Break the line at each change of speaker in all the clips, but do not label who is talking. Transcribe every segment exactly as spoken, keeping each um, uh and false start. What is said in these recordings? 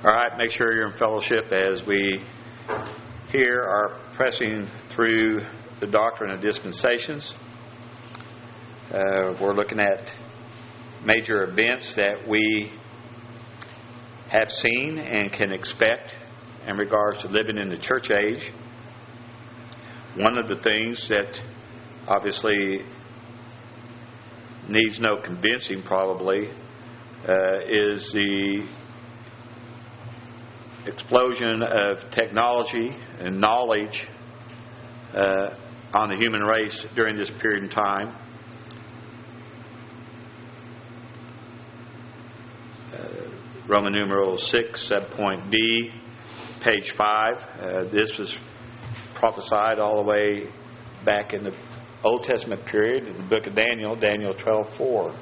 All right, make sure you're in fellowship as we here are pressing through the doctrine of dispensations. Uh, we're looking at major events that we have seen and can expect in regards to living in the church age. One of the things that obviously needs no convincing probably uh, is the explosion of technology and knowledge uh, on the human race during this period in time. Uh, Roman numeral six, subpoint B, page five. Uh, this was prophesied all the way back in the Old Testament period in the book of Daniel, Daniel twelve four.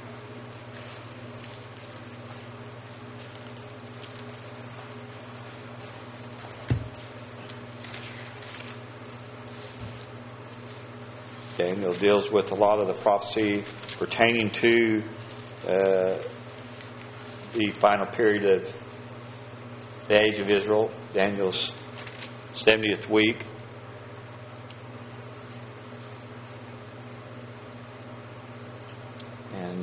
Daniel deals with a lot of the prophecy pertaining to uh, the final period of the age of Israel, Daniel's seventieth week. And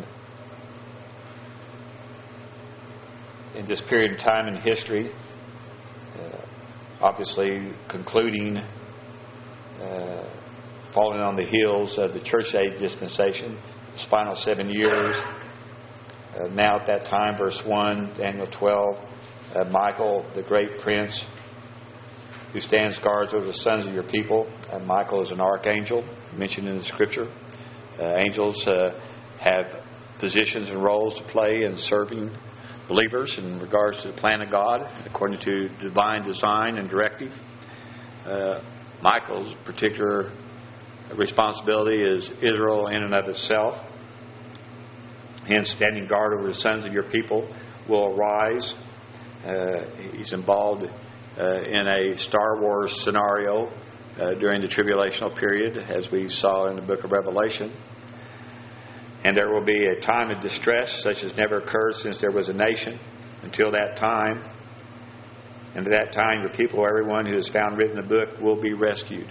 in this period of time in history, uh, obviously concluding uh, falling on the heels of the church age dispensation, the final seven years. Uh, now at that time, verse one, Daniel twelve, uh, Michael, the great prince, who stands guards over the sons of your people. Uh, Michael is an archangel, mentioned in the scripture. Uh, angels uh, have positions and roles to play in serving believers in regards to the plan of God, according to divine design and directive. Uh, Michael's particular responsibility is Israel in and of itself. Hence, standing guard over the sons of your people will arise. Uh, he's involved uh, in a Star Wars scenario uh, during the tribulational period, as we saw in the book of Revelation. And there will be a time of distress such as never occurred since there was a nation until that time. And at that time, your people, everyone who is found written in the book, will be rescued.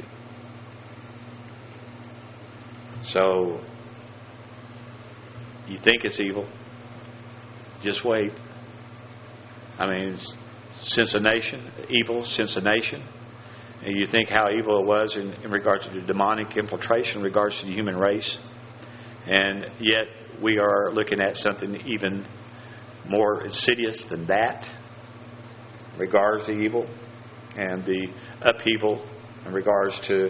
So, you think it's evil, just wait. I mean, since a nation, evil since a nation, and you think how evil it was in, in regards to the demonic infiltration in regards to the human race. And yet, we are looking at something even more insidious than that in regards to evil and the upheaval in regards to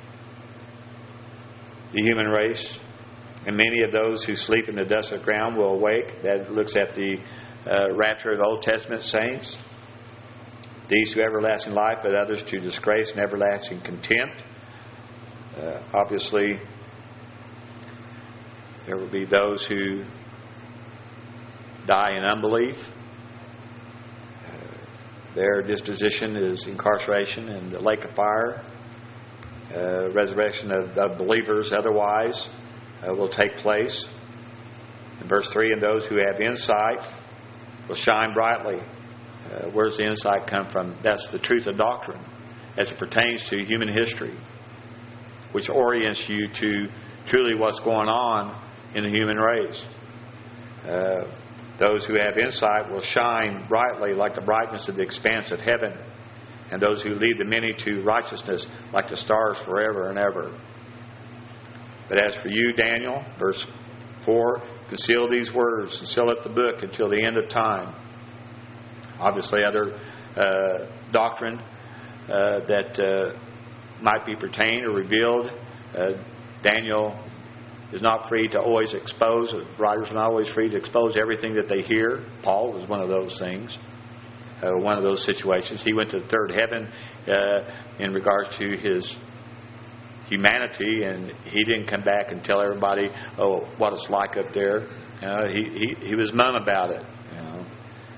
the human race. And many of those who sleep in the dust of the ground will awake. That looks at the uh, rapture of the Old Testament saints. These to everlasting life, but others to disgrace and everlasting contempt. Uh, obviously, there will be those who die in unbelief. Uh, their disposition is incarceration in the lake of fire. Uh, resurrection of, of believers otherwise uh, will take place. In verse three, and those who have insight will shine brightly. Uh, where does the insight come from? That's the truth of doctrine as it pertains to human history, which orients you to truly what's going on in the human race. Uh, those who have insight will shine brightly like the brightness of the expanse of heaven. And those who lead the many to righteousness like the stars forever and ever. But as for you, Daniel, verse four, conceal these words and seal up the book until the end of time. Obviously, other uh, doctrine uh, that uh, might be pertained or revealed. Uh, Daniel is not free to always expose. Writers are not always free to expose everything that they hear. Paul was one of those things. Uh, one of those situations. He went to the third heaven uh, in regards to his humanity, and he didn't come back and tell everybody, oh, what it's like up there. Uh, he, he, he was mum about it. You know.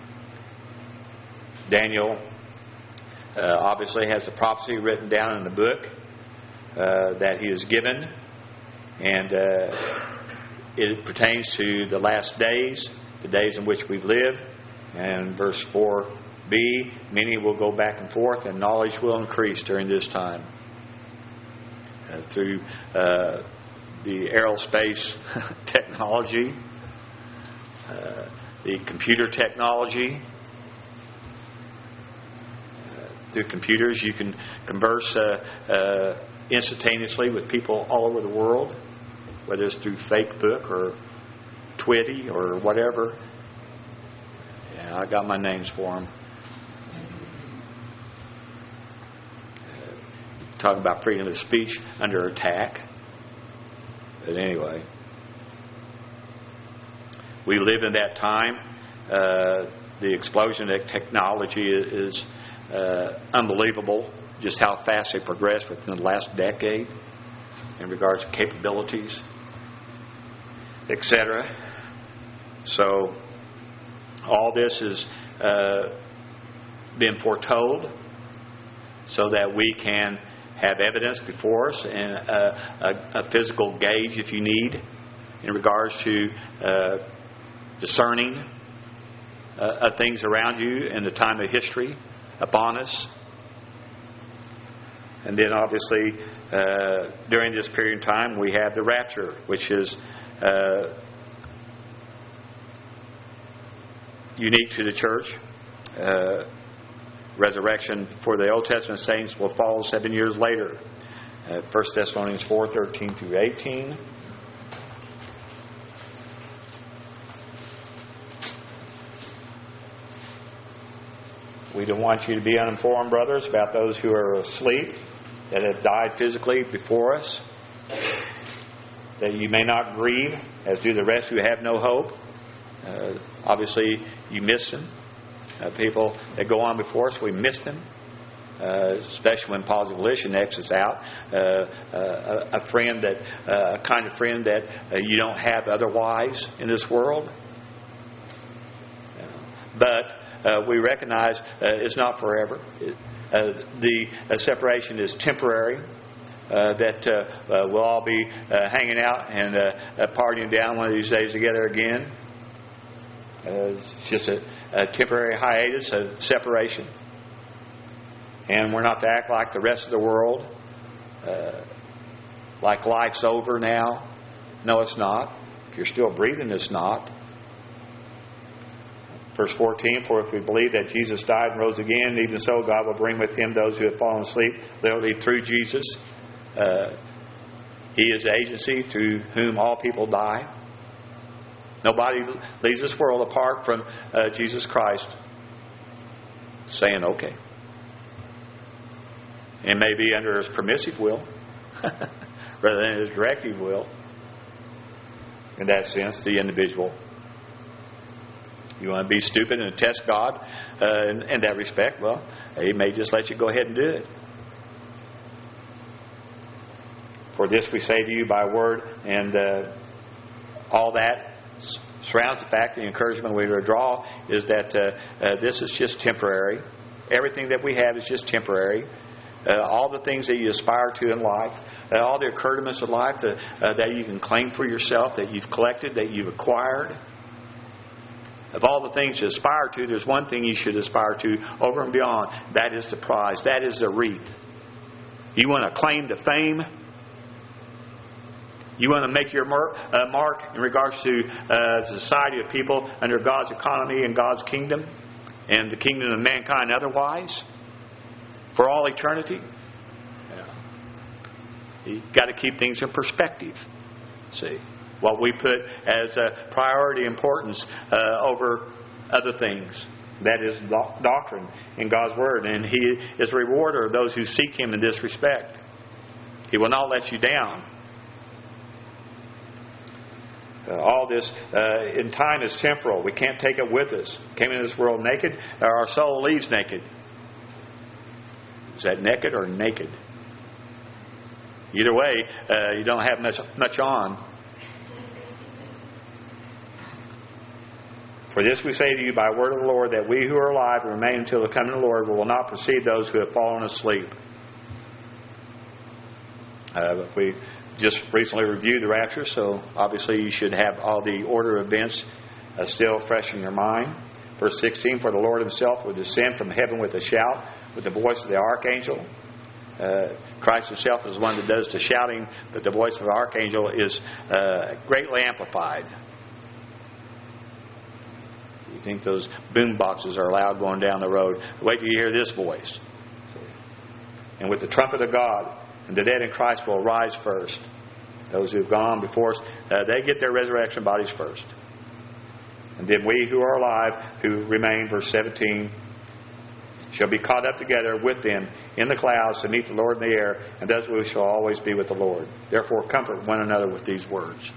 Daniel uh, obviously has the prophecy written down in the book uh, that he is given, and uh, it pertains to the last days, the days in which we live. And verse four B, many will go back and forth, and knowledge will increase during this time. Uh, through uh, the aerospace technology, uh, the computer technology. Uh, through computers, you can converse uh, uh, instantaneously with people all over the world, whether it's through Facebook or Twitty or whatever. Yeah, I got my names for them. Talking about freedom of speech under attack. But anyway, we live in that time. Uh, the explosion of technology is uh, unbelievable, just how fast it progressed within the last decade in regards to capabilities, et cetera. So all this has uh, been foretold so that we can have evidence before us and a, a, a physical gauge, if you need, in regards to uh, discerning uh, of things around you in the time of history upon us. And then obviously uh, during this period of time we have the rapture, which is uh, unique to the church. Uh, Resurrection for the Old Testament saints will follow seven years later. Uh, First Thessalonians four, thirteen through eighteen. We don't want you to be uninformed, brothers, about those who are asleep, that have died physically before us, that you may not grieve, as do the rest who have no hope. Uh, obviously, you miss them. Uh, people that go on before us, we miss them, uh, especially when positive volition exits out. Uh, uh, a friend that, uh, a kind of friend that uh, you don't have otherwise in this world. But uh, we recognize uh, it's not forever. It, uh, the uh, separation is temporary. Uh, that uh, uh, we'll all be uh, hanging out and uh, uh, partying down one of these days together again. Uh, it's just a A temporary hiatus, a separation. And we're not to act like the rest of the world, uh, like life's over now. No, it's not. If you're still breathing, it's not. Verse fourteen, for if we believe that Jesus died and rose again, even so God will bring with Him those who have fallen asleep, literally through Jesus. Uh, he is the agency through whom all people die. Nobody leaves this world apart from uh, Jesus Christ saying, okay. It may be under His permissive will rather than His directive will. In that sense, the individual. You want to be stupid and test God uh, in, in that respect? Well, He may just let you go ahead and do it. For this we say to you by word, and uh, all that surrounds the fact, the encouragement we withdraw is that uh, uh, this is just temporary. Everything that we have is just temporary. Uh, all the things that you aspire to in life, uh, all the accoutrements of life that, uh, that you can claim for yourself, that you've collected, that you've acquired. Of all the things you aspire to, there's one thing you should aspire to over and beyond. That is the prize. That is the wreath. You want to claim the fame? You want to make your mark, uh, mark in regards to uh, society of people under God's economy and God's kingdom and the kingdom of mankind otherwise for all eternity? Yeah. You've got to keep things in perspective. See, what we put as a priority importance uh, over other things. That is do- doctrine in God's Word. And He is a rewarder of those who seek Him in this respect. He will not let you down. Uh, all this uh, in time is temporal. We can't take it with us. Came into this world naked, or our soul leaves naked. Is that naked or naked? Either way, uh, you don't have much, much on. For this we say to you by word of the Lord, that we who are alive and remain until the coming of the Lord will not precede those who have fallen asleep. Uh, we just recently reviewed the rapture, so obviously you should have all the order of events uh, still fresh in your mind. Verse sixteen, for the Lord himself will descend from heaven with a shout, with the voice of the archangel. Uh, Christ himself is the one that does the shouting, but the voice of the archangel is uh, greatly amplified. You think those boom boxes are loud going down the road. Wait till you hear this voice. And with the trumpet of God, and the dead in Christ will rise first. Those who have gone before us, uh, they get their resurrection bodies first. And then we who are alive, who remain, verse seventeen, shall be caught up together with them in the clouds to meet the Lord in the air, and thus we shall always be with the Lord. Therefore comfort one another with these words.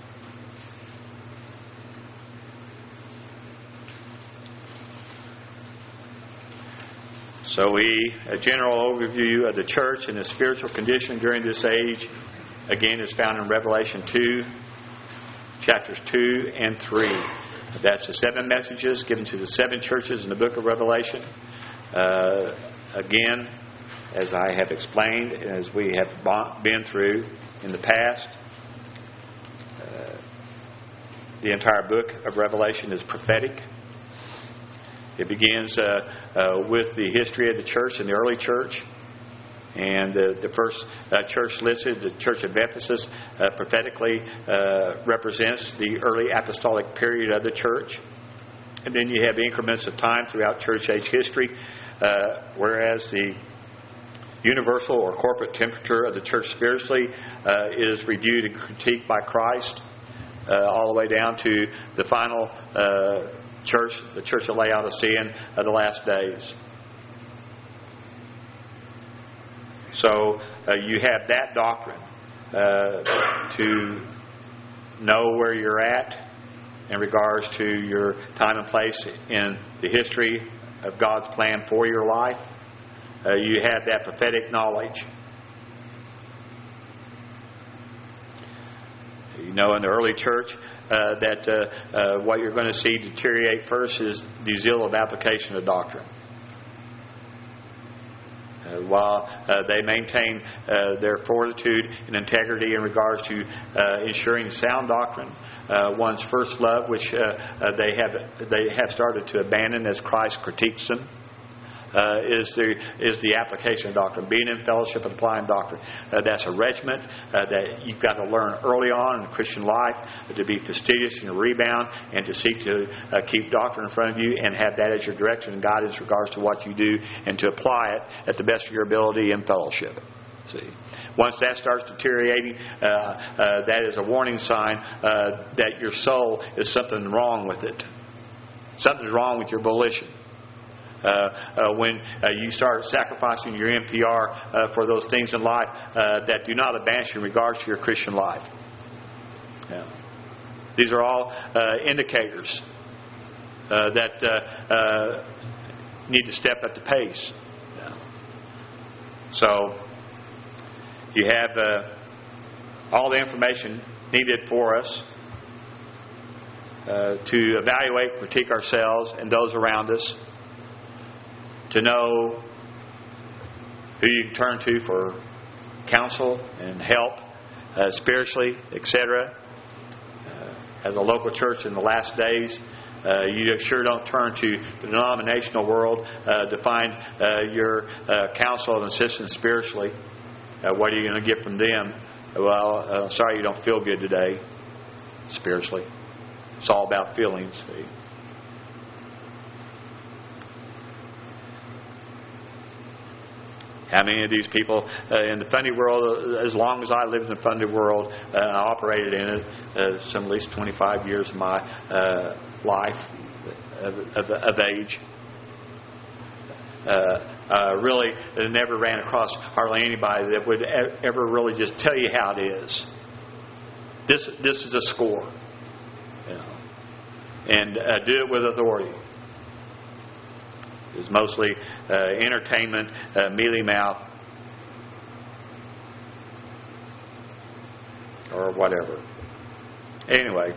So we, a general overview of the church and the spiritual condition during this age, again, is found in Revelation two, chapters two and three. That's the seven messages given to the seven churches in the book of Revelation. Uh, again, as I have explained, as we have been through in the past, uh, the entire book of Revelation is prophetic. It begins uh, uh, with the history of the church and the early church. And uh, the first uh, church listed, the church of Ephesus, uh, prophetically uh, represents the early apostolic period of the church. And then you have increments of time throughout church age history, uh, whereas the universal or corporate temperature of the church spiritually uh, is reviewed and critiqued by Christ, uh, all the way down to the final uh, church, the church of Laodicea of the last days. So uh, you have that doctrine uh, to know where you're at in regards to your time and place in the history of God's plan for your life. Uh, you have that prophetic knowledge. You know, in the early church, uh, that uh, uh, what you're going to see deteriorate first is the zeal of application of doctrine. Uh, while uh, they maintain uh, their fortitude and integrity in regards to uh, ensuring sound doctrine, uh, one's first love, which uh, uh, they have they have started to abandon as Christ critiques them, uh, is the is the application of doctrine, being in fellowship and applying doctrine. Uh, that's a regiment uh, that you've got to learn early on in the Christian life, uh, to be fastidious in your rebound and to seek to uh, keep doctrine in front of you and have that as your direction and guidance in regards to what you do, and to apply it at the best of your ability in fellowship. See, once that starts deteriorating, uh, uh, that is a warning sign uh, that your soul is something wrong with it. Something's wrong with your volition. Uh, uh, when uh, you start sacrificing your N P R uh, for those things in life uh, that do not advance you in regards to your Christian life. Yeah. These are all uh, indicators uh, that uh, uh, need to step up the pace. Yeah. So you have uh, all the information needed for us uh, to evaluate, critique ourselves and those around us, to know who you can turn to for counsel and help uh, spiritually, et cetera. Uh, as a local church in the last days, uh, you sure don't turn to the denominational world uh, to find uh, your uh, counsel and assistance spiritually. Uh, what are you going to get from them? Well, uh, sorry you don't feel good today spiritually. It's all about feelings. See? How many of these people uh, in the fundy world, as long as I lived in the fundy world uh, and I operated in it, uh, some at least twenty-five years of my uh, life of, of, of age, uh, uh, really never ran across hardly anybody that would ever really just tell you how it is. This this is a score, you know, and uh, do it with authority. It's mostly uh, entertainment, uh, mealy mouth, or whatever. Anyway,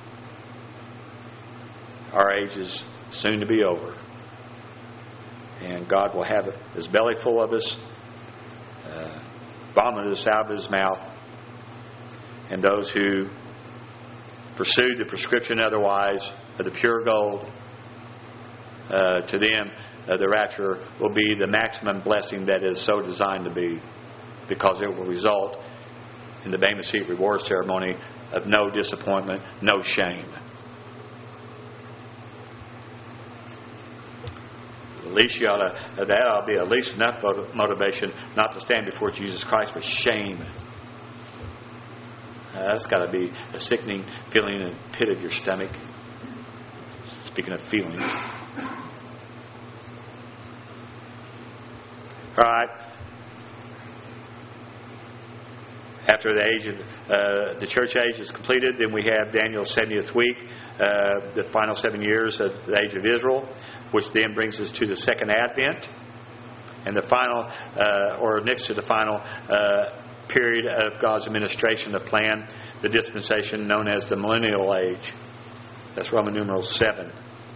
our age is soon to be over, and God will have His belly full of us, uh, vomit us out of His mouth, and those who pursued the prescription otherwise of the pure gold uh, to them, uh, the rapture will be the maximum blessing that is so designed to be, because it will result in the Bema Seat reward ceremony of no disappointment, no shame. At least you ought to, that ought to be at least enough motivation not to stand before Jesus Christ, but shame. Uh, that's got to be a sickening feeling in the pit of your stomach. Speaking of feelings. All right. After the age of uh, the church age is completed, then we have Daniel's seventieth week, uh, the final seven years of the age of Israel, which then brings us to the second advent, and the final, uh, or next to the final uh, period of God's administration, the plan, the dispensation known as the millennial age. That's Roman numeral seven.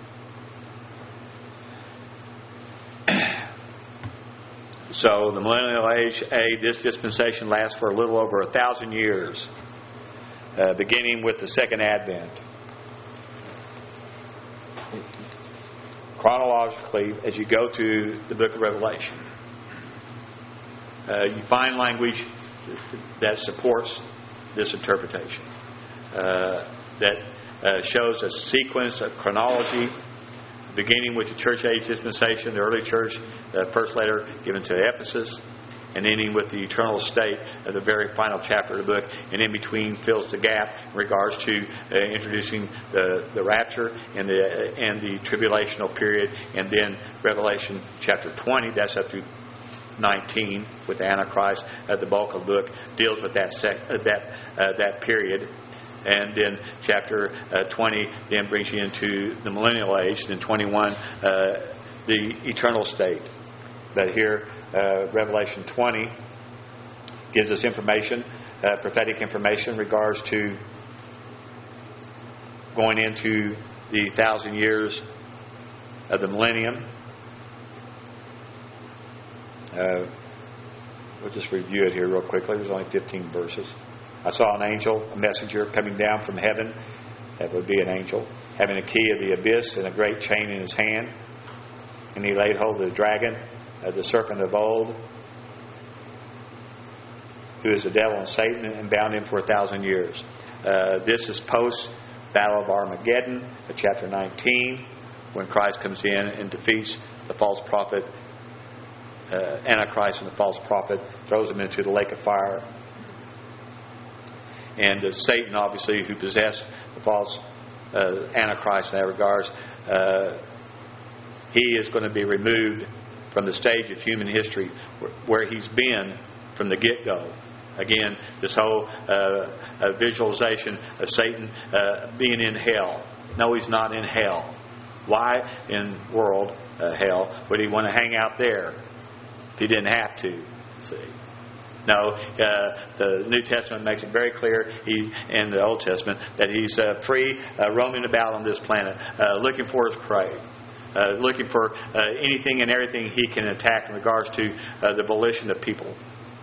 So the millennial age, A, this dispensation lasts for a little over a thousand years, uh, beginning with the second advent. Chronologically, as you go through the book of Revelation, uh, you find language that supports this interpretation, uh, that uh, shows a sequence, a chronology, beginning with the church age dispensation, the early church, the first letter given to Ephesus, and ending with the eternal state of the very final chapter of the book, and in between fills the gap in regards to uh, introducing the, the rapture and the uh, and the tribulational period, and then Revelation chapter twenty, that's up through nineteen with the Antichrist. Uh, the bulk of the book deals with that sec, uh, that uh, that period. And then chapter uh, twenty then brings you into the millennial age. And twenty-one, uh, the eternal state. But here, uh, Revelation twenty gives us information, uh, prophetic information in regards to going into the thousand years of the millennium. Uh, we'll just review it here real quickly. There's only fifteen verses. I saw an angel, a messenger, coming down from heaven. That would be an angel, having a key of the abyss and a great chain in his hand. And he laid hold of the dragon, uh, the serpent of old, who is the devil and Satan, and bound him for a thousand years. Uh, this is post Battle of Armageddon, uh, chapter nineteen, when Christ comes in and defeats the false prophet, uh, Antichrist and the false prophet, throws him into the lake of fire. And uh, Satan, obviously, who possessed the false uh, Antichrist in that regards, uh, he is going to be removed from the stage of human history where, where he's been from the get-go. Again, this whole uh, uh, visualization of Satan uh, being in hell. No, he's not in hell. Why in world uh, hell would he want to hang out there if he didn't have to? See. No, uh, the New Testament makes it very clear, he, in the Old Testament, that he's uh, free, uh, roaming about on this planet, uh, looking for his prey, uh, looking for uh, anything and everything he can attack in regards to uh, the volition of people.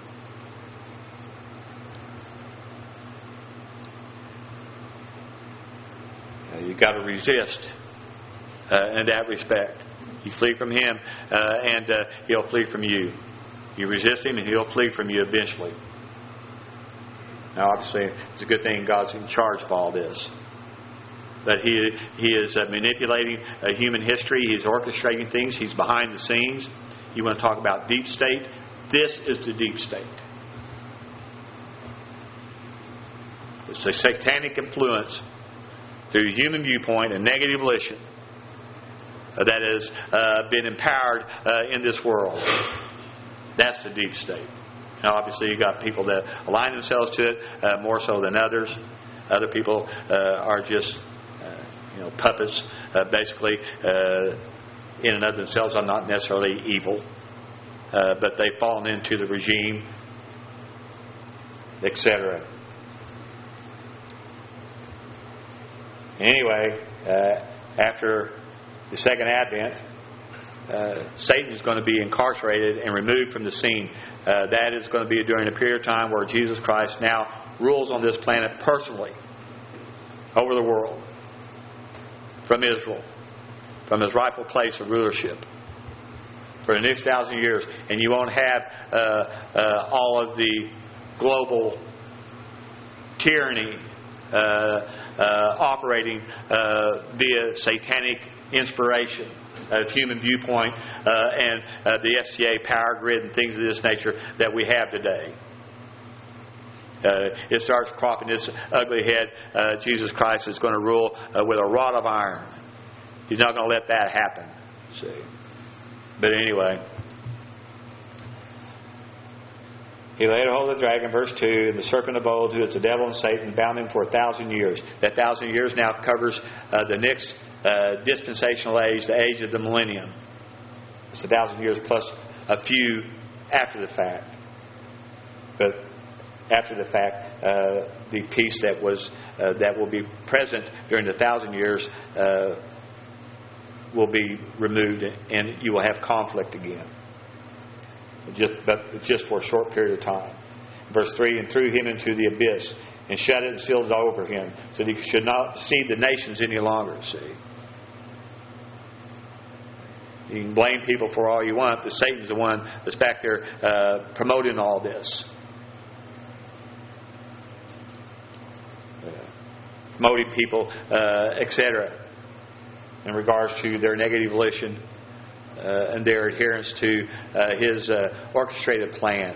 Uh, you've got to resist uh, in that respect. You flee from him, uh, and uh, he'll flee from you. You resist him and he'll flee from you eventually. Now obviously it's a good thing God's in charge of all this. But he he is uh, manipulating uh, human history. He's orchestrating things. He's behind the scenes. You want to talk about deep state? This is the deep state. It's a satanic influence through human viewpoint and negative volition uh, that has uh, been empowered uh, in this world. That's the deep state. Now, obviously, you've got people that align themselves to it uh, more so than others. Other people uh, are just, uh, you know, puppets, uh, basically, uh, in and of themselves are not necessarily evil, uh, but they've fallen into the regime, et cetera. Anyway, uh, after the second advent, Uh, Satan is going to be incarcerated and removed from the scene. Uh, that is going to be during a period of time where Jesus Christ now rules on this planet personally over the world from Israel. from his rightful place of rulership for the next thousand years. And you won't have uh, uh, all of the global tyranny uh, uh, operating uh, via satanic inspiration of human viewpoint uh, and uh, the S C A power grid and things of this nature that we have today. Uh, it starts cropping its ugly head. Uh, Jesus Christ is going to rule uh, with a rod of iron. He's not going to let that happen. See, but anyway, he laid hold of the dragon, verse two, and the serpent of old, who is the devil and Satan, bound him for a thousand years. That thousand years now covers uh, the next uh, dispensational age, the age of the millennium. It's a thousand years plus a few after the fact. But after the fact, uh, the peace that was uh, that will be present during the thousand years uh, will be removed, and you will have conflict again. Just, but just for a short period of time. Verse three, and threw him into the abyss, and shut it and sealed it over him, so that he should not see the nations any longer. See, you can blame people for all you want, but Satan's the one that's back there uh, promoting all this, uh, promoting people, uh, et cetera, in regards to their negative volition. Uh, and their adherence to uh, his uh, orchestrated plan.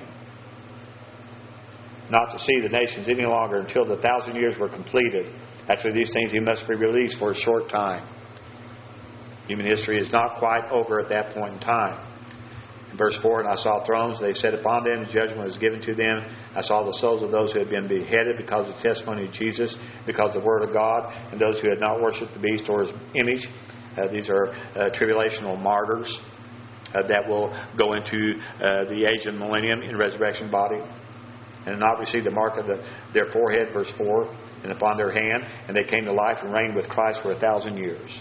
Not to see the nations any longer until the thousand years were completed. After these things he must be released for a short time. Human history is not quite over at that point in time. In verse four, and I saw thrones, they sat upon them, and judgment was given to them. I saw the souls of those who had been beheaded because of the testimony of Jesus, because of the word of God, and those who had not worshipped the beast or his image. Uh, these are uh, tribulational martyrs uh, that will go into uh, the age of millennium in resurrection body, and not receive the mark of the, their forehead, verse four, and upon their hand, and they came to life and reigned with Christ for a thousand years.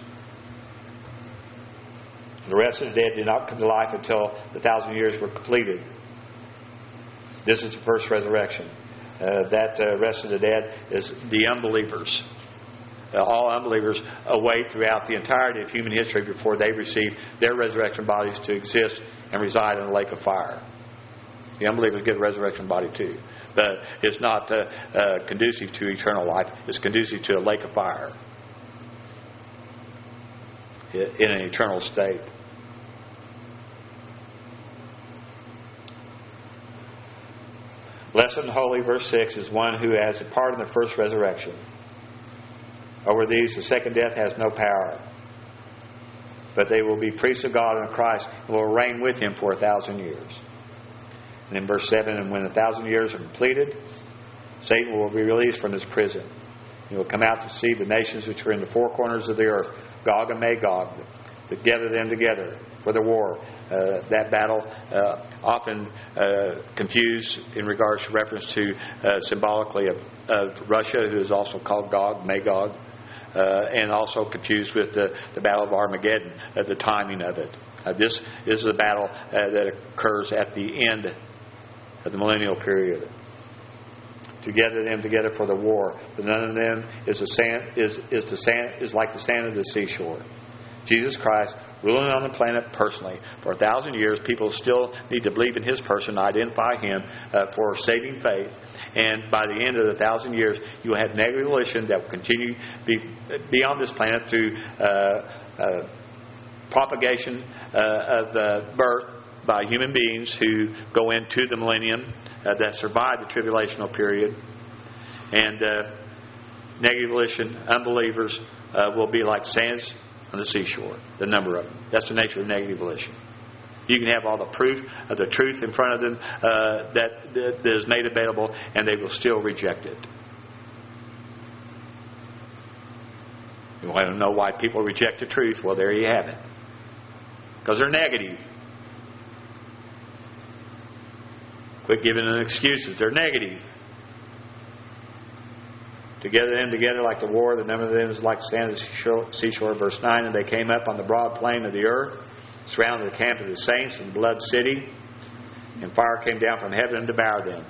The rest of the dead did not come to life until the thousand years were completed. This is the first resurrection. Uh, that uh, rest of the dead is the unbelievers. Uh, all unbelievers await throughout the entirety of human history before they receive their resurrection bodies to exist and reside in the lake of fire. The unbelievers get a resurrection body too. But it's not uh, uh, conducive to eternal life. It's conducive to a lake of fire in an eternal state. Blessed and holy, verse six, is one who has a part in the first resurrection. Over these, the second death has no power. But they will be priests of God and of Christ and will reign with him for a thousand years. And in verse seven, and when a thousand years are completed, Satan will be released from his prison. He will come out to see the nations which are in the four corners of the earth, Gog and Magog, to gather them together for the war. Uh, that battle uh, often uh, confused in regards to reference to uh, symbolically of, of Russia, who is also called Gog, Magog. Uh, and also confused with the, the Battle of Armageddon, uh, the timing of it. Uh, this, this is a battle uh, that occurs at the end of the millennial period. To gather them together for the war, but none of them is the sand is is the sand is like the sand of the seashore. Jesus Christ ruling on the planet personally for a thousand years. People still need to believe in his person, identify him uh, for saving faith. And by the end of the thousand years, you will have negative volition that will continue be, be on this planet through uh, uh, propagation uh, of the birth by human beings who go into the millennium uh, that survive the tribulational period. And uh, negative volition, unbelievers, uh, will be like sands on the seashore, the number of them. That's the nature of negative volition. You can have all the proof of the truth in front of them uh, that, that is made available, and they will still reject it. You want to know why people reject the truth? Well, there you have it. Because they're negative. Quit giving them excuses. They're negative. Together them together like the war, the number of them is like the sand of the seashore, verse nine. And they came up on the broad plain of the earth, surrounded the camp of the saints and the blood city, and fire came down from heaven and devoured them.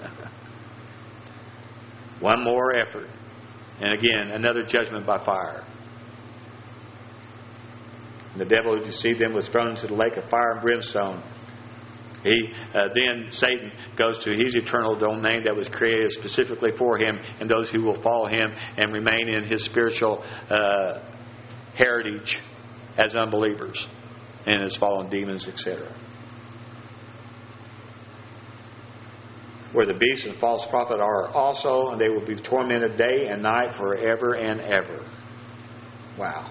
One more effort. And again, another judgment by fire. And the devil who deceived them was thrown into the lake of fire and brimstone. He uh, then Satan goes to his eternal domain that was created specifically for him, and those who will follow him and remain in his spiritual uh, heritage as unbelievers and as fallen demons, et cetera. Where the beast and false prophet are also, and they will be tormented day and night forever and ever. Wow.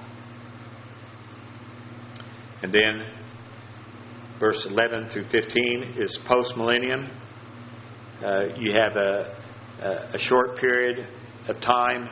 And then verse eleven through fifteen is post-millennium. Uh, you have a, a, a short period of time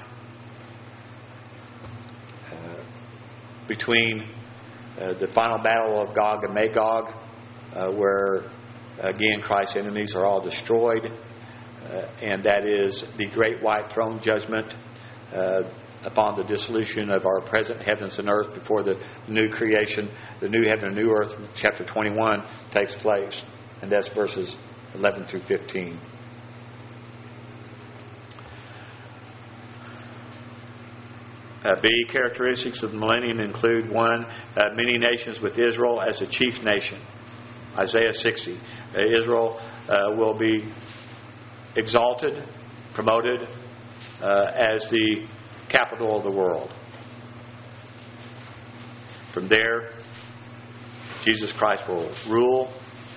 uh, between uh, the final battle of Gog and Magog, uh, where again Christ's enemies are all destroyed, uh, and that is the great white throne judgment uh, upon the dissolution of our present heavens and earth before the new creation, the new heaven and new earth, chapter twenty-one, takes place. And that's verses eleven through fifteen. Uh, B, characteristics of the millennium include, one, uh, many nations with Israel as a chief nation. Isaiah sixty. Uh, Israel uh, will be exalted, promoted uh, as the capital of the world. From there, Jesus Christ will rule.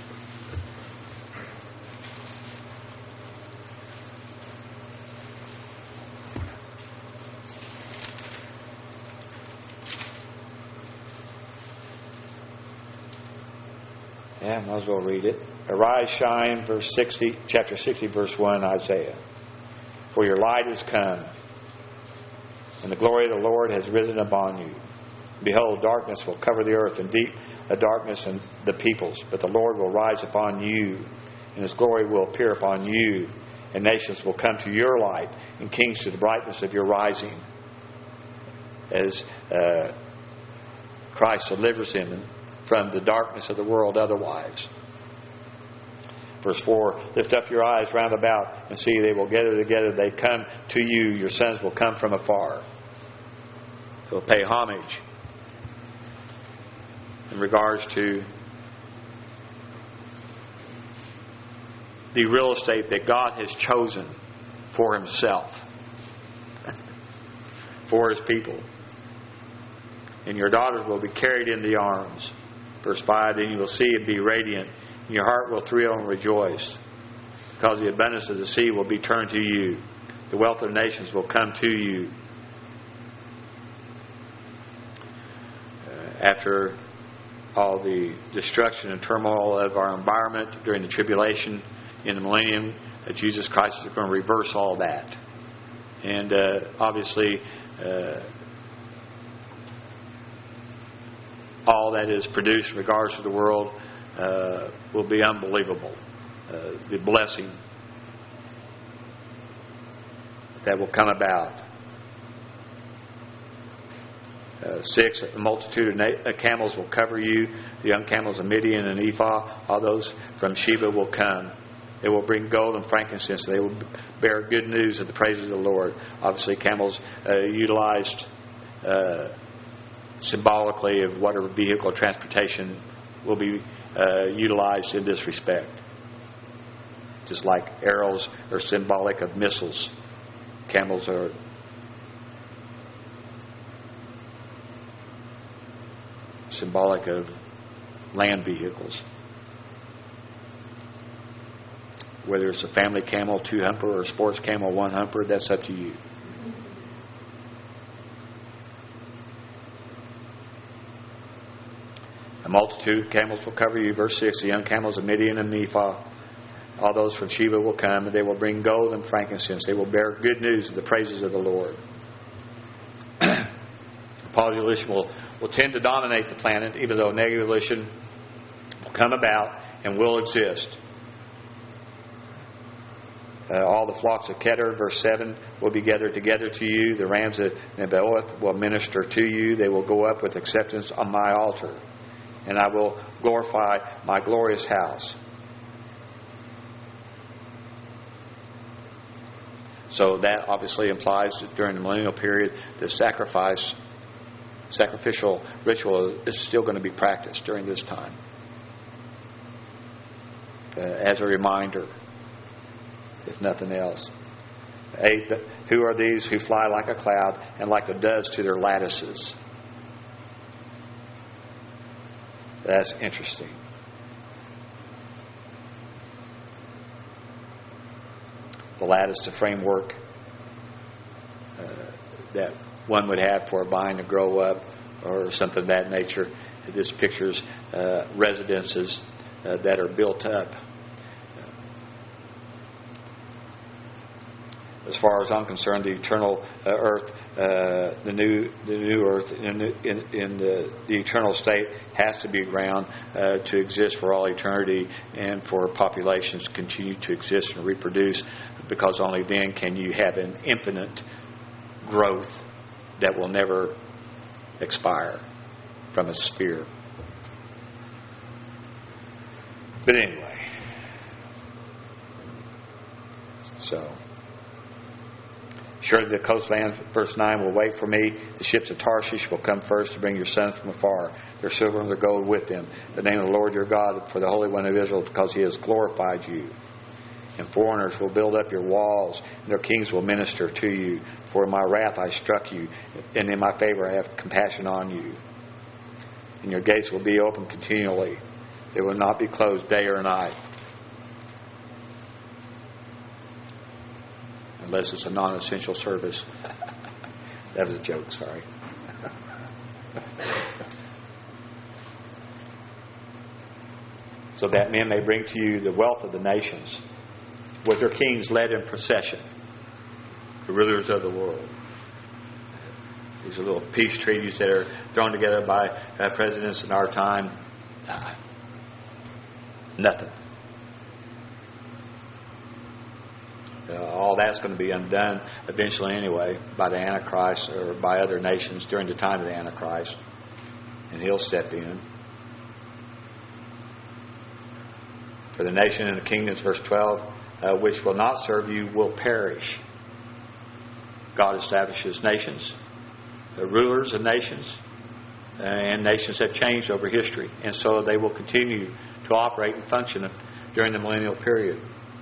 Yeah, might as well read it. Arise, shine, verse sixty, chapter sixty, verse one, Isaiah. For your light is come, and the glory of the Lord has risen upon you. Behold, darkness will cover the earth, and deep a darkness and the peoples. But the Lord will rise upon you, and His glory will appear upon you, and nations will come to your light, and kings to the brightness of your rising. As uh, Christ delivers them from the darkness of the world otherwise. Verse four, lift up your eyes round about and see, they will gather together. They come to you. Your sons will come from afar. They will pay homage in regards to the real estate that God has chosen for Himself, for His people. And your daughters will be carried in the arms. Verse five, then you will see and be radiant, and your heart will thrill and rejoice, because the abundance of the sea will be turned to you. The wealth of nations will come to you. Uh, after all the destruction and turmoil of our environment during the tribulation in the millennium, uh, Jesus Christ is going to reverse all that. And uh, obviously, uh, all that is produced in regards to the world uh, will be unbelievable. Uh, the blessing that will come about. Uh, six, a multitude of na- camels will cover you. The young camels of Midian and Ephah, all those from Sheba will come. They will bring gold and frankincense. They will bear good news of the praises of the Lord. Obviously, camels uh, utilized uh, symbolically of whatever vehicle of transportation will be uh, utilized in this respect. Just like arrows are symbolic of missiles, camels are symbolic of land vehicles. Whether it's a family camel, two humper, or a sports camel, one humper, that's up to you. A multitude of camels will cover you. Verse six, the young camels of Midian and Ephah, all those from Sheba will come, and they will bring gold and frankincense. They will bear good news of the praises of the Lord. Positive will, will tend to dominate the planet, even though negative volition will come about and will exist. Uh, all the flocks of Kedar, verse seven, will be gathered together to you. The rams of Nebaioth will minister to you. They will go up with acceptance on my altar, and I will glorify my glorious house. So that obviously implies that during the millennial period, the sacrifice Sacrificial ritual is still going to be practiced during this time. Uh, as a reminder, if nothing else. Eight, who are these who fly like a cloud and like the doves to their lattices? That's interesting. The lattice, the framework uh, that one would have for a vine to grow up or something of that nature. This pictures uh, residences uh, that are built up. As far as I'm concerned, the eternal uh, earth, uh, the new, the new earth in, in, in the, the eternal state has to be ground uh, to exist for all eternity, and for populations to continue to exist and reproduce, because only then can you have an infinite growth that will never expire from a sphere. But anyway, so. Surely the coastlands, verse nine, will wait for me. The ships of Tarshish will come first to bring your sons from afar, their silver and their gold with them. The name of the Lord your God, for the Holy One of Israel, because he has glorified you. And foreigners will build up your walls, and their kings will minister to you. For in my wrath I struck you, and in my favor I have compassion on you. And your gates will be open continually. They will not be closed day or night. Unless it's a non-essential service. That was a joke, sorry. So that men may bring to you the wealth of the nations, with their kings led in procession, the rulers of the world. These are little peace treaties that are thrown together by uh, presidents in our time. Uh, nothing. Uh, all that's going to be undone eventually anyway by the Antichrist or by other nations during the time of the Antichrist. And he'll step in. For the nation and the kingdoms, verse twelve, uh, which will not serve you will perish. God establishes nations, the rulers of nations, and nations have changed over history. And so they will continue to operate and function during the millennial period.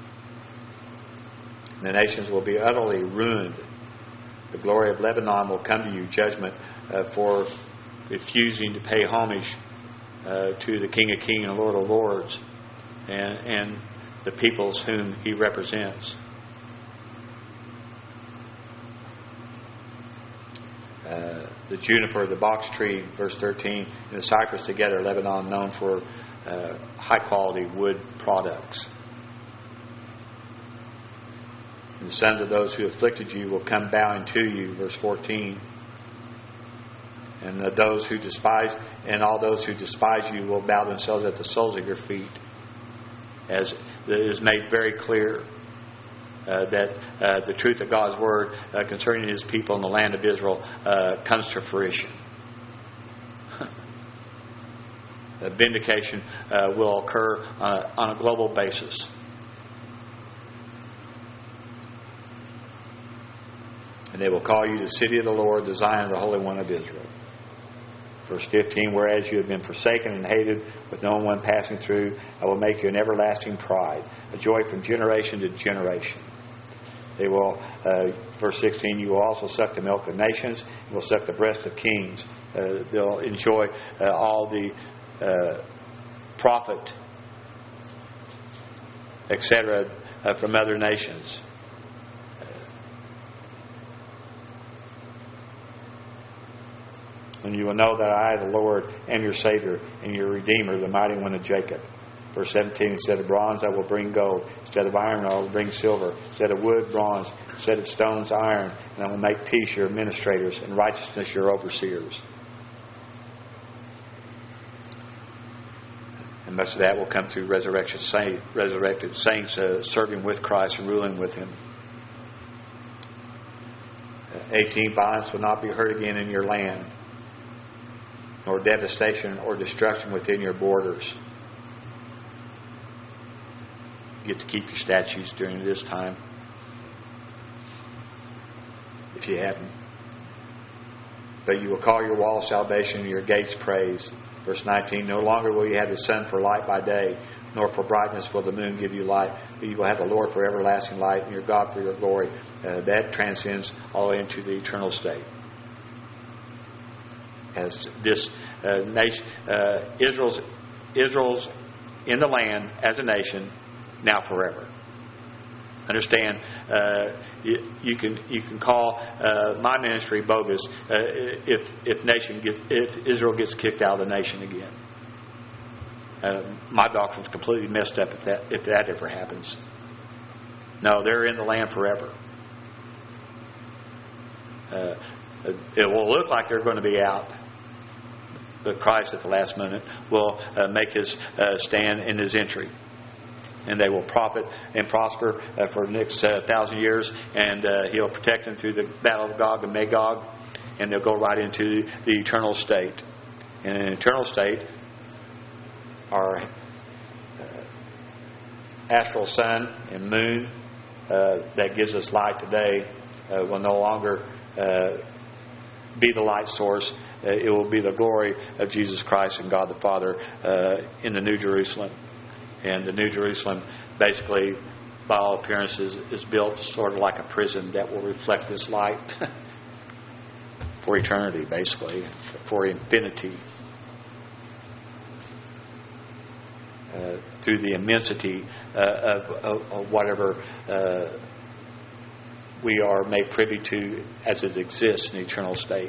The nations will be utterly ruined. The glory of Lebanon will come to you, judgment uh, for refusing to pay homage uh, to the King of Kings and Lord of Lords, and, and the peoples whom he represents. Uh, the juniper, the box tree, verse thirteen, and the cypress together, Lebanon known for uh, high quality wood products. And the sons of those who afflicted you will come bowing to you, verse fourteen. And those who despise, and all those who despise you will bow themselves at the soles of your feet. As it is made very clear uh, that uh, the truth of God's word uh, concerning his people in the land of Israel uh, comes to fruition. The vindication uh, will occur on a, on a global basis. And they will call you the city of the Lord, the Zion of the Holy One of Israel. Verse fifteen, whereas you have been forsaken and hated, with no one passing through, I will make you an everlasting pride, a joy from generation to generation. They will, uh, verse sixteen, you will also suck the milk of nations, you will suck the breast of kings. Uh, they'll enjoy uh, all the uh, profit, et cetera, uh, from other nations. And you will know that I, the Lord, am your Savior and your Redeemer, the mighty one of Jacob. Verse seventeen, instead of bronze, I will bring gold. Instead of iron, I will bring silver. Instead of wood, bronze. Instead of stones, iron. And I will make peace your administrators and righteousness your overseers. And much of that will come through resurrection saint, resurrected saints uh, serving with Christ and ruling with him. Uh, eighteen, violence will not be heard again in your land, nor devastation or destruction within your borders. You get to keep your statutes during this time, if you haven't. But you will call your wall salvation and your gates praise. Verse nineteen, no longer will you have the sun for light by day, nor for brightness will the moon give you light, but you will have the Lord for everlasting light and your God for your glory. Uh, that transcends all the way into the eternal state. As this uh, nation, uh, Israel's, Israel's in the land as a nation, now forever. Understand, uh, you, you can you can call uh, my ministry bogus uh, if if nation gets, if Israel gets kicked out of the nation again. Uh, my doctrine's completely messed up if that if that ever happens. No, they're in the land forever. Uh, it will look like they're going to be out, but Christ at the last minute will uh, make his uh, stand in his entry. And they will profit and prosper uh, for the next uh, thousand years. And uh, he'll protect them through the battle of Gog and Magog. And they'll go right into the eternal state. And in an eternal state, our uh, astral sun and moon uh, that gives us light today uh, will no longer uh, be the light source. Uh, it will be the glory of Jesus Christ and God the Father uh, in the New Jerusalem. And the New Jerusalem, basically, by all appearances, is built sort of like a prison that will reflect this light for eternity, basically, for infinity. Uh, through the immensity uh, of, of, of whatever uh, we are made privy to as it exists in the eternal state.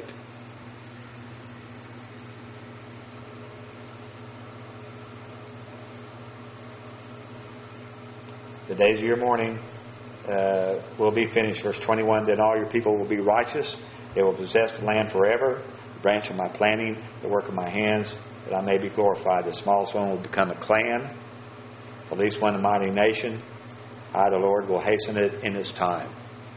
The days of your mourning uh, will be finished. Verse twenty-one, then all your people will be righteous. They will possess the land forever. The branch of my planting, the work of my hands, that I may be glorified. The smallest one will become a clan. The least one a mighty nation. I, the Lord, will hasten it in its time.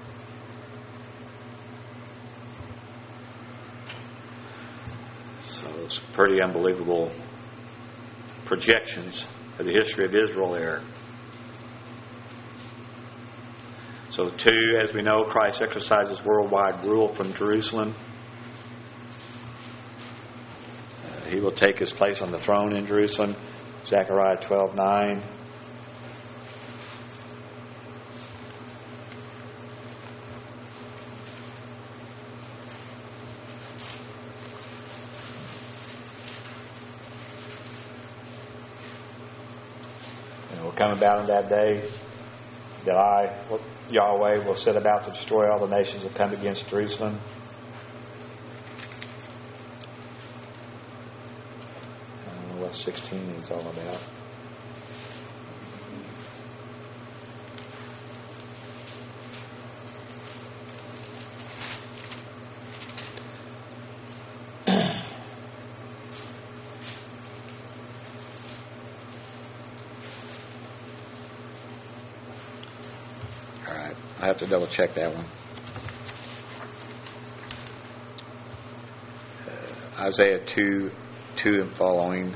So it's pretty unbelievable projections of the history of Israel there. So, two, as we know, Christ exercises worldwide rule from Jerusalem. Uh, he will take his place on the throne in Jerusalem. Zechariah twelve nine. And it will come about in that day that I, Yahweh, will set about to destroy all the nations that come against Jerusalem. I don't know what sixteen is all about. I have to double check that one. Uh, Isaiah two, two and following.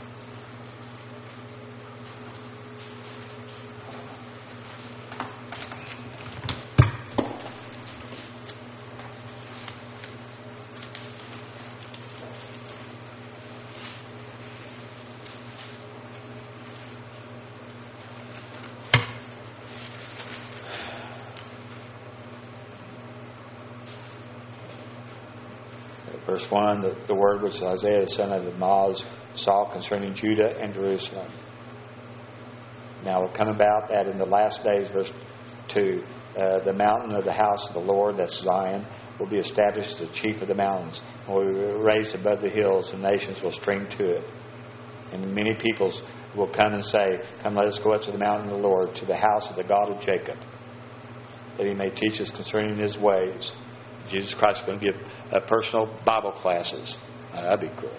Verse one, the, the word which Isaiah the son of Amoz saw concerning Judah and Jerusalem. Now it will come about that in the last days, verse two, uh, the mountain of the house of the Lord, that's Zion, will be established as the chief of the mountains, and will be raised above the hills, and nations will stream to it. And many peoples will come and say, come, let us go up to the mountain of the Lord, to the house of the God of Jacob, that he may teach us concerning his ways. Jesus Christ is going to give uh, personal Bible classes. Uh, that'd be cool.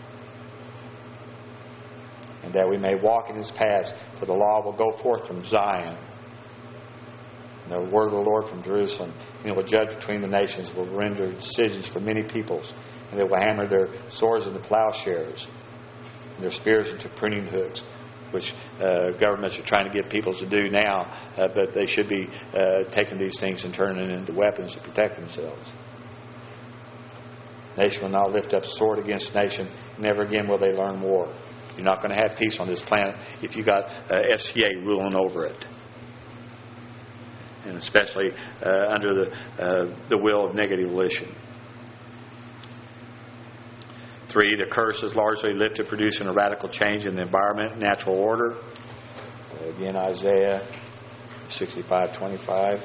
And that we may walk in his paths, for the law will go forth from Zion, and the word of the Lord from Jerusalem. And it will judge between the nations, will render decisions for many peoples, and they will hammer their swords into plowshares, and their spears into pruning hooks, which uh, governments are trying to get people to do now, uh, but they should be uh, taking these things and turning them into weapons to protect themselves. Nation will not lift up sword against nation. Never again will they learn war. You're not going to have peace on this planet if you got uh, S C A ruling over it. And especially uh, under the, uh, the will of negative volition. Three, the curse is largely lifted, producing a radical change in the environment, natural order. Again, Isaiah sixty-five twenty-five.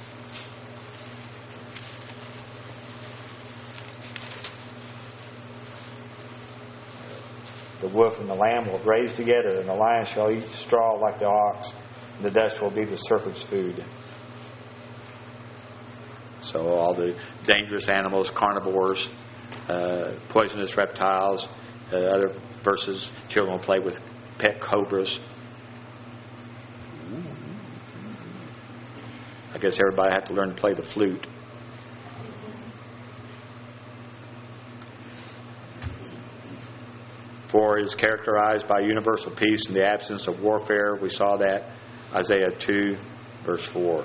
The wolf and the lamb will graze together, and the lion shall eat straw like the ox, and the dust will be the serpent's food. So all the dangerous animals, carnivores, uh, poisonous reptiles, uh, other verses, children will play with pet cobras. I guess everybody have to learn to play the flute. Four is characterized by universal peace and the absence of warfare. We saw that Isaiah two, verse four.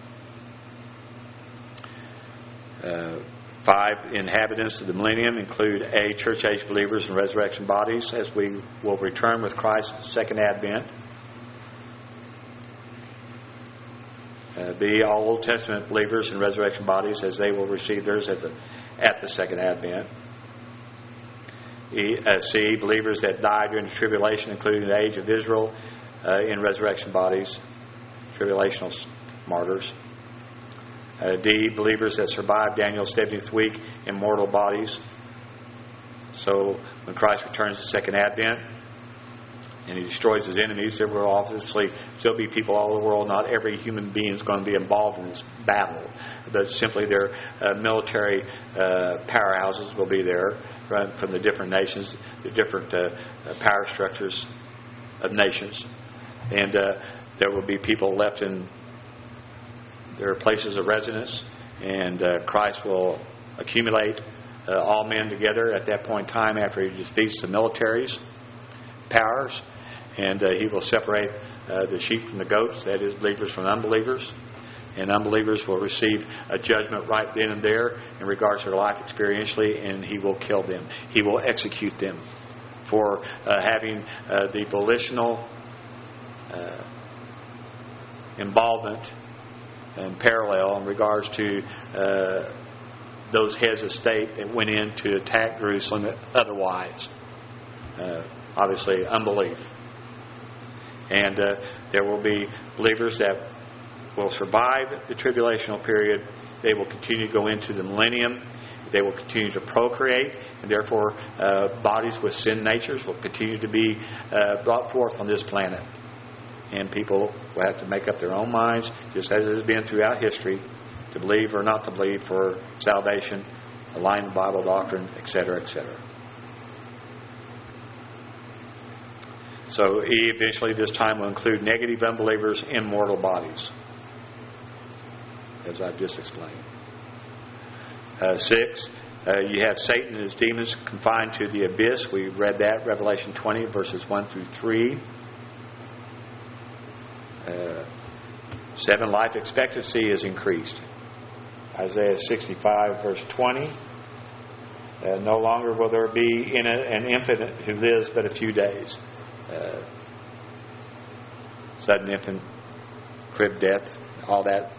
Uh, five, inhabitants of the millennium include A, church age believers and resurrection bodies, as we will return with Christ at the second advent. Uh, B, all Old Testament believers and resurrection bodies, as they will receive theirs at the at the second advent. E, uh, C, believers that died during the tribulation, including the age of Israel, uh, in resurrection bodies, tribulational martyrs. Uh, D, believers that survived Daniel's seventieth week in mortal bodies. So when Christ returns the second advent and He destroys His enemies, there will obviously still be people all over the world. Not every human being is going to be involved in this battle, but simply their uh, military uh, powerhouses will be there, right, from the different nations, the different uh, power structures of nations. And uh, there will be people left in their places of residence, and uh, Christ will accumulate uh, all men together at that point in time after He defeats the militaries, powers, and uh, He will separate uh, the sheep from the goats, that is, believers from unbelievers. And unbelievers will receive a judgment right then and there in regards to their life experientially, and He will kill them. He will execute them for uh, having uh, the volitional uh, involvement and parallel in regards to uh, those heads of state that went in to attack Jerusalem otherwise. Uh, obviously, unbelief. And uh, there will be believers that will survive the tribulational period. They will continue to go into the millennium. They will continue to procreate, and therefore uh, bodies with sin natures will continue to be uh, brought forth on this planet. And people will have to make up their own minds, just as it has been throughout history, to believe or not to believe for salvation, align with Bible doctrine, et cetera, et cetera. So eventually this time will include negative unbelievers in mortal bodies, as I've just explained. Uh, six, uh, you have Satan and his demons confined to the abyss. We read that, Revelation twenty, verses one through three. Uh, seven, life expectancy is increased. Isaiah sixty-five, verse twenty. Uh, no longer will there be in a, an infant who lives but a few days. Uh, sudden infant crib death, all that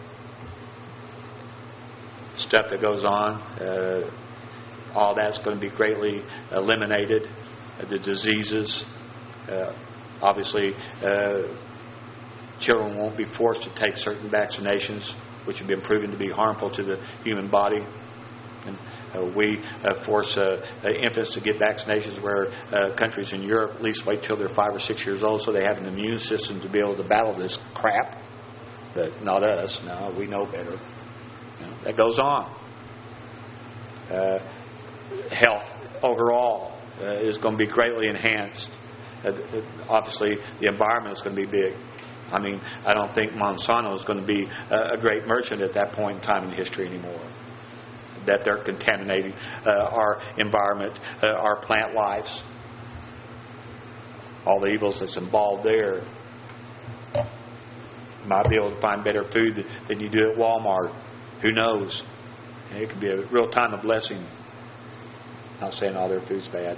stuff that goes on, uh, all that's going to be greatly eliminated. Uh, the diseases, uh, obviously, uh, children won't be forced to take certain vaccinations, which have been proven to be harmful to the human body. And uh, we uh, force uh, uh, infants to get vaccinations where uh, countries in Europe at least wait till they're five or six years old so they have an immune system to be able to battle this crap. But not us. No, we know better. You know, that goes on. Uh, health overall uh, is going to be greatly enhanced. Uh, obviously, the environment is going to be big. I mean, I don't think Monsanto is going to be a great merchant at that point in time in history anymore. That they're contaminating uh, our environment, uh, our plant lives, all the evils that's involved there. You might be able to find better food than you do at Walmart. Who knows? It could be a real time of blessing. Not saying all their food's bad.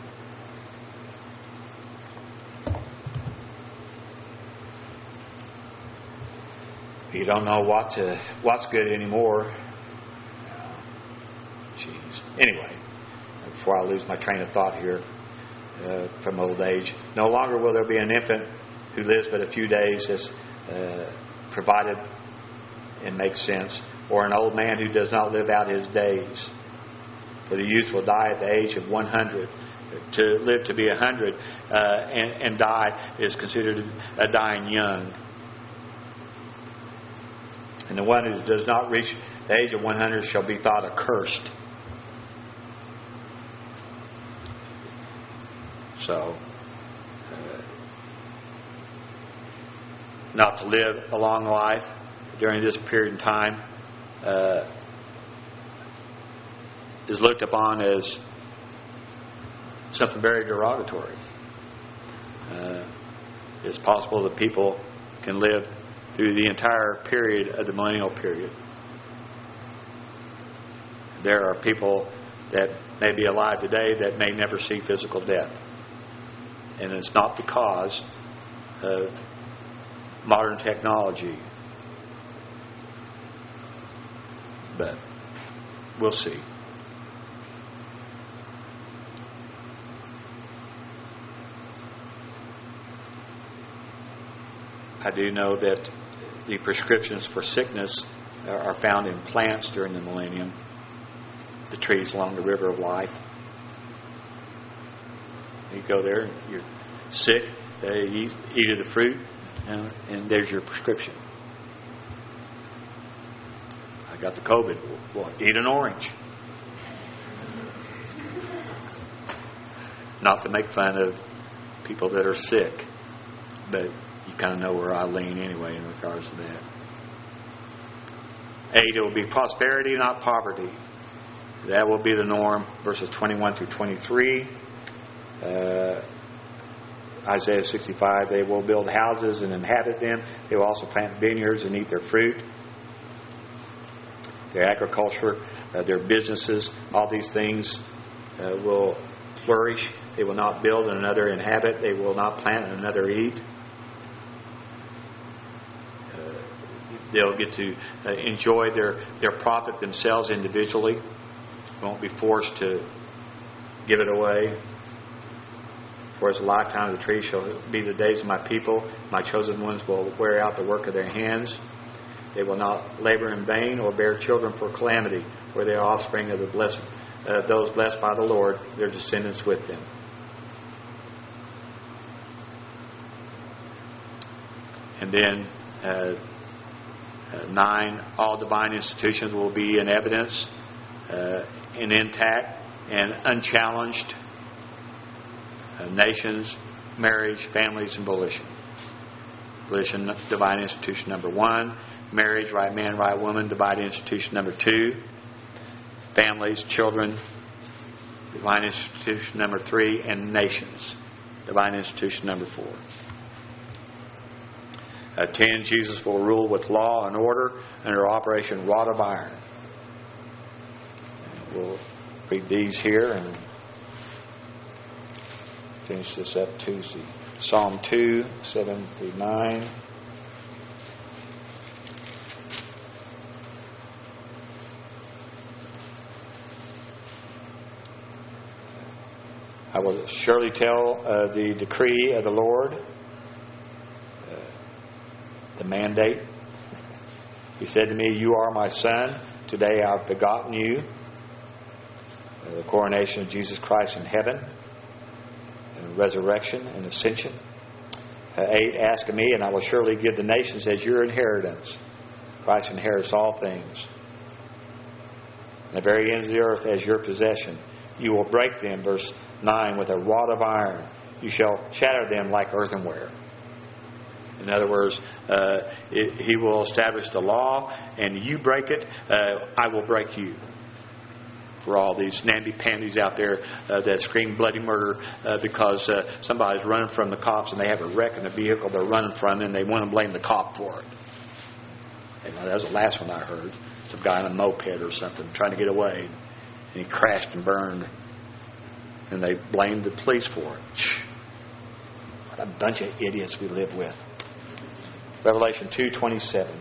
You don't know what to, what's good anymore. Jeez. Anyway, before I lose my train of thought here uh, from old age, no longer will there be an infant who lives but a few days, as uh, provided and makes sense, or an old man who does not live out his days. For the youth will die at the age of one hundred. To live to be one hundred uh, and, and die is considered a dying young. And the one who does not reach the age of one hundred shall be thought accursed. So, uh, not to live a long life during this period of time uh, is looked upon as something very derogatory. Uh, it's possible that people can live through the entire period of the millennial period. There are people that may be alive today that may never see physical death. And it's not because of modern technology. But we'll see. I do know that the prescriptions for sickness are found in plants during the millennium. The trees along the river of life. You go there, you're sick, uh, you eat of the fruit, and, and there's your prescription. I got the COVID. Well, eat an orange. Not to make fun of people that are sick, but you kind of know where I lean anyway in regards to that. Eight, it will be prosperity, not poverty. That will be the norm. Verses twenty-one through twenty-three. Uh, Isaiah sixty-five, they will build houses and inhabit them. They will also plant vineyards and eat their fruit. Their agriculture, uh, their businesses, all these things uh, will flourish. They will not build and another inhabit. They will not plant and another eat. Uh, they'll get to uh, enjoy their, their profit themselves individually. Won't be forced to give it away. For as the lifetime of the tree shall be the days of my people, my chosen ones will wear out the work of their hands. They will not labor in vain or bear children for calamity, for they are offspring of the blessed, uh, those blessed by the Lord, their descendants with them. And then uh, uh, nine, all divine institutions will be in evidence uh, and intact and unchallenged. Uh, nations, marriage, families, and volition. Volition, divine institution number one. Marriage, right man, right woman, divine institution number two. Families, children, divine institution number three. And nations, divine institution number four. Uh, ten, Jesus will rule with law and order under Operation Rod of Iron. We'll read these here and finish this up Tuesday. Psalm two, seven through nine. I will surely tell uh, the decree of the Lord, uh, the mandate. He said to me, "You are my son. Today I have begotten you." Uh, the coronation of Jesus Christ in heaven. Resurrection and ascension. Uh, eight, ask of me, and I will surely give the nations as your inheritance. Christ inherits all things. And the very ends of the earth as your possession. You will break them, verse nine, with a rod of iron. You shall shatter them like earthenware. In other words, uh, it, He will establish the law, and you break it, uh, I will break you. For all these namby-pambies out there uh, that scream bloody murder uh, because uh, somebody's running from the cops and they have a wreck in the vehicle they're running from and they want to blame the cop for it. And that was the last one I heard. Some guy on a moped or something trying to get away. And he crashed and burned. And they blamed the police for it. What a bunch of idiots we live with. Revelation two twenty-seven.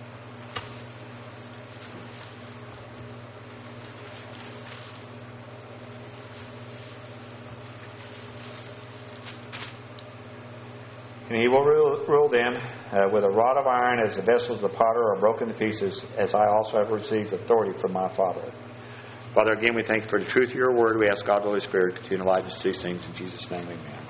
And he will rule, rule them uh, with a rod of iron, as the vessels of the potter are broken to pieces, as I also have received authority from my Father. Father, again, we thank you for the truth of your word. We ask God, the Holy Spirit, to enlighten us to these things. In Jesus' name, amen.